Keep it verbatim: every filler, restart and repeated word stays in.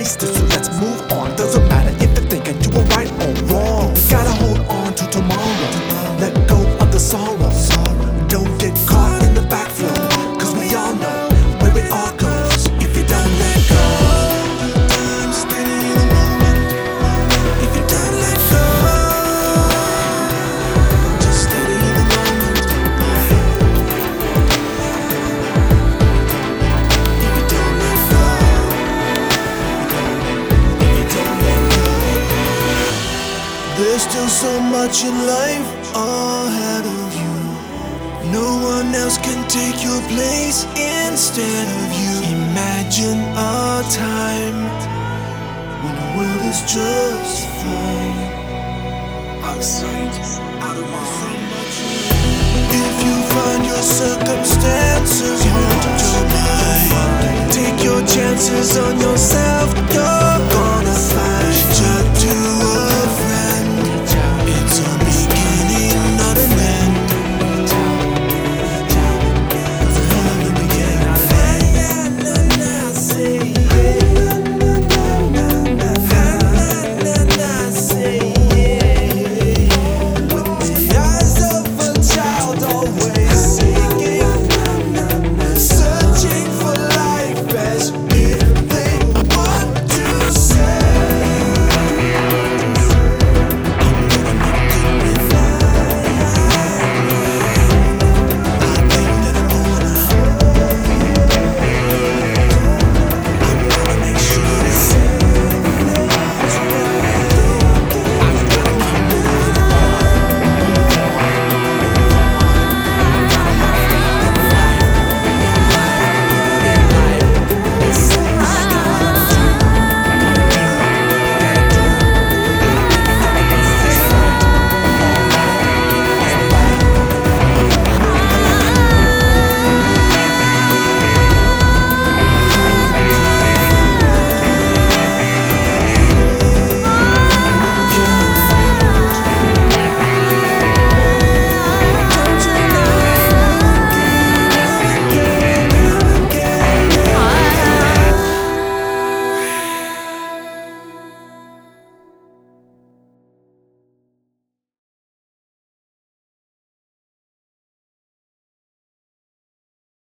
wasted, so let's move on. Doesn't matter if you're thinking you were right or wrong. Gotta hold on to tomorrow. Let go of the sorrow. Don't get caught in the backflow, cause we all know where it all goes if you don't let go. If you don't let go, just steady in the moment. If you don't let go, if you don't let go, there's still so much in life ahead of you. No one else can take your place instead of you. Imagine a time when the world is just fine. Out of sight, out of mind. If you find your circumstances hard to mind, take your chances on yourself. Go